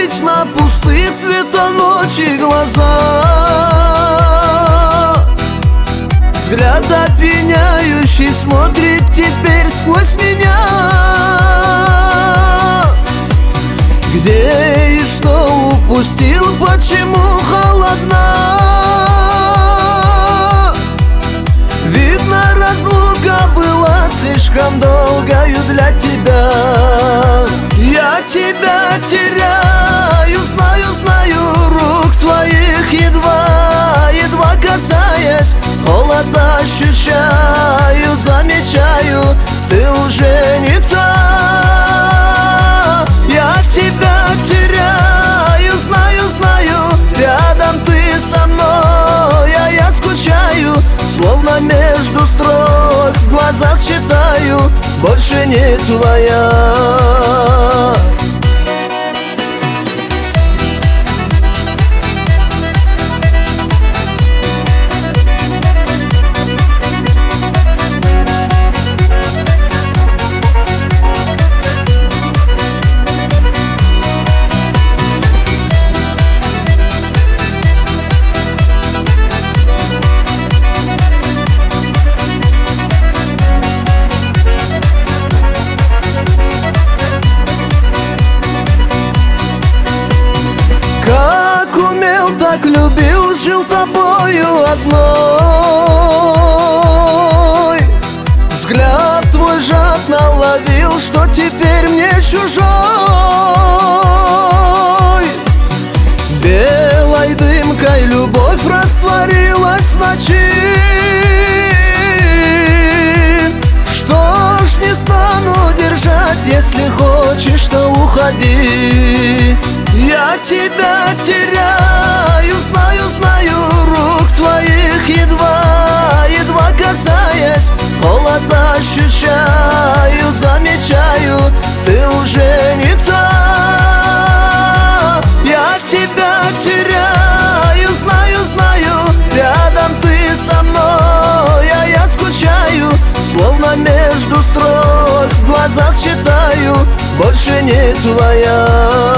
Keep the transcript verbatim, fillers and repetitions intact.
вечно пусты цвета ночи глаза. Взгляд опьяняющий смотрит теперь сквозь меня. Где и что упустил, почему холодна? Видно, разлука была слишком долгою для тебя. Я тебя теряю, знаю, знаю, рук твоих едва, едва касаясь. Холод ощущаю, замечаю, ты уже не та. Я тебя теряю, знаю, знаю, рядом ты со мной, а я скучаю. Словно между строк в глазах читаю, больше не твоя. Как умел, так любил, жил тобою одной. Взгляд твой жадно ловил, что теперь мне чужой. Белой дымкой любовь растворилась в ночи. Что ж, не стану держать, если хочешь, то уходи. Я тебя теряю, знаю, знаю, рук твоих едва, едва касаясь. Холод ощущаю, замечаю, ты уже не та. Я тебя теряю, знаю, знаю, рядом ты со мной, а я скучаю. Словно между строк в глазах читаю, больше не твоя.